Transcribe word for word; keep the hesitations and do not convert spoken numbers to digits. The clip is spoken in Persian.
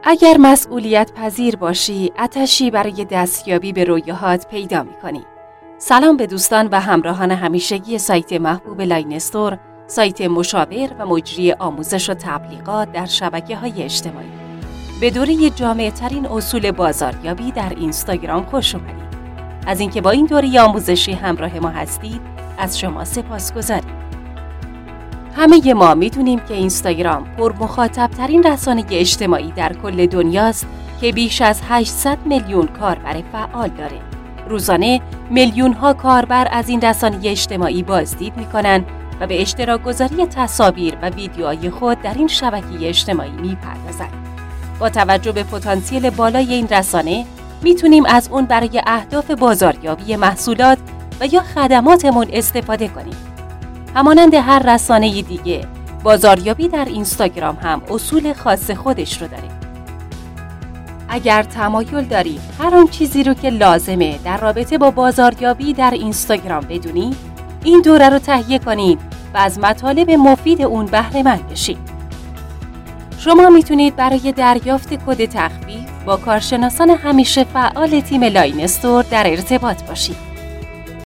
اگر مسئولیت پذیر باشی، آتشی برای دستیابی به رویاهات پیدا می‌کنی. سلام به دوستان و همراهان همیشگی سایت محبوب لاین استور، سایت مشاور و مجری آموزش و تبلیغات در شبکه‌های اجتماعی. به دوره جامع ترین اصول بازاریابی در اینستاگرام خوش اومدید. از اینکه با این دوره آموزشی همراه ما هستید، از شما سپاسگزاریم. همه ما میدونیم که اینستاگرام پر مخاطب ترین رسانه اجتماعی در کل دنیاست که بیش از هشتصد میلیون کاربر فعال داره. روزانه میلیون ها کاربر از این رسانه اجتماعی بازدید میکنن و به اشتراک گذاری تصاویر و ویدیوهای خود در این شبکه اجتماعی میپردازن. با توجه به پتانسیل بالای این رسانه میتونیم از اون برای اهداف بازاریابی محصولات و یا خدماتمون استفاده کنیم. همانند هر رسانه دیگه، بازاریابی در اینستاگرام هم اصول خاص خودش رو داره. اگر تمایل دارید هر آن چیزی رو که لازمه در رابطه با بازاریابی در اینستاگرام بدونید، این دوره رو تهیه کنید و از مطالب مفید اون بهره مند بشید. شما میتونید برای دریافت کد تخفیف با کارشناسان همیشه فعال تیم لاین استور در ارتباط باشید.